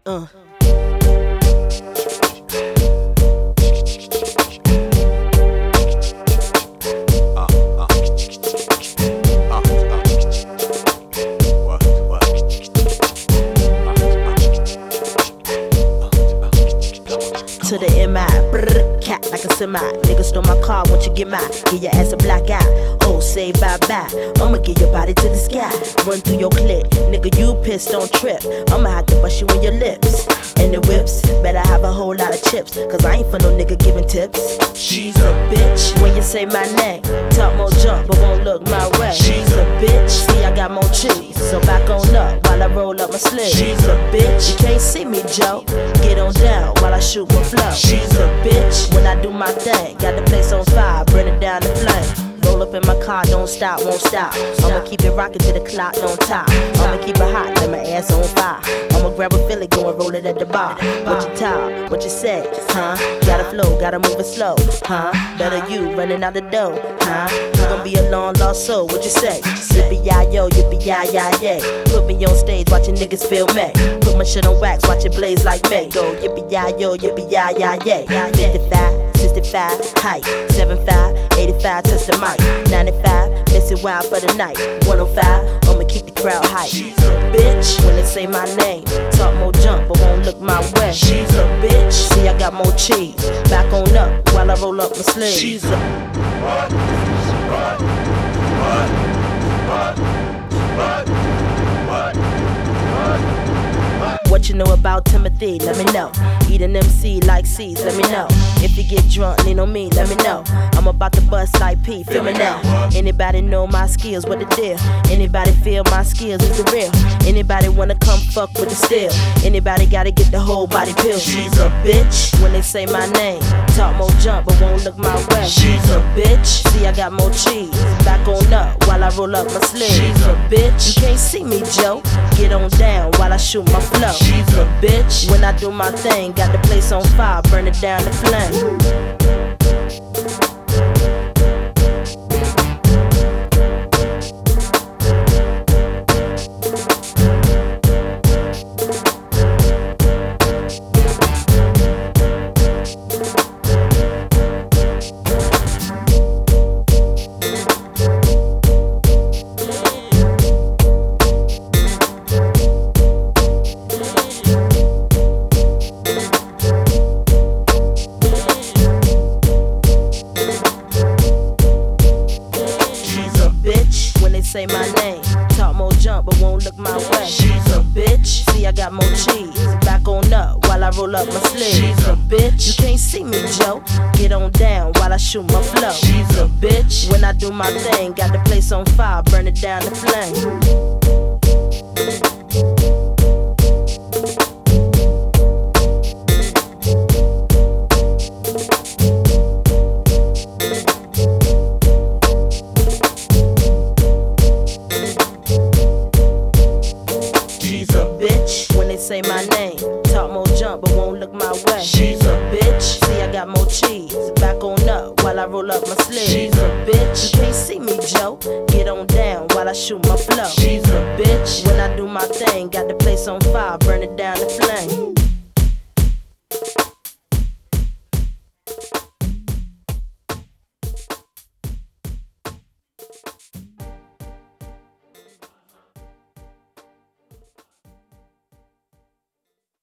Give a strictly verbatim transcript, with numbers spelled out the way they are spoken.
Uh. To the M I, brrr, cat like a semi. Nigga stole my car, won't you get mine? Give your ass a black eye. Oh, say bye bye. I'ma give your body to the sky. Run through your clip, nigga, you pissed, don't trip. I'ma have to bust you in your lips. And the whips, better have a whole lot of chips. Cause I ain't for no nigga giving tips. She's a bitch. When you say my name, talk more junk, but won't look my way. She's a bitch. See, I got more cheese, so back on up while I roll up my sleeve. She's a bitch. You can't see me, Joe. Get on down while I shoot my flow. She's a bitch. When I do my thing, got the place on fire, burn it down the flame. Roll up in my car, don't stop, won't stop. I'ma keep it rockin' till the clock don't top. I'ma keep it hot, let my ass on fire. I'ma grab a Philly, go and roll it at the bar. What you talk, what you say, huh? Gotta flow, gotta move it slow, huh? Better you running out the door, huh? You gon' be a long lost soul, what you say? Yippee-yi-yo, yippee-yi-yi-yay. Put me on stage, watching niggas feel me. Put my shit on wax, watch it blaze like me. Go yippee-yi-yo, yippee-yi-yi-yay. fifty-five, sixty-five, height, seventy-five, eighty-five, touch the mic. ninety-five, messing wild for the night. one oh five, I'ma keep the crowd hype. She's a bitch. When they say my name, talk more junk, but won't look my way. She's a bitch. See, I got more cheese. Back on up while I roll up my sleeve. She's a what? What? What? What? What? What? What? What you know about Timothy, let me know. Eat an M C like C's, let me know. If you get drunk, lean on me, let me know. I'm about to bust like P, feel me now. Anybody know my skills, what the deal? Anybody feel my skills is the real? Anybody wanna come fuck with the steel? Anybody gotta get the whole body pill? She's a bitch. When they say my name, talk more junk, but won't look my way. She's a bitch. See, I got more cheese. Back on up while I roll up my sleeve. She's a bitch. You can't see me, Joe. Get on down while I shoot my flow. She's a bitch. When I do my thing, got the place on fire, burn it down the flame. Say my name, talk more junk, but won't look my way. She's a bitch. See, I got more cheese. Back on up while I roll up my sleeve. She's a bitch. You can't see me, Joe. Get on down while I shoot my flow. She's a bitch. When I do my thing, got the place on fire, burn it down the flame. Say my name, talk more junk, but won't look my way. She's a bitch. See, I got more cheese. Back on up while I roll up my sleeve. She's a bitch. You can't see me, Joe. Get on down while I shoot my flow. She's a bitch. When I do my thing, got the place on fire, burn it down the flame.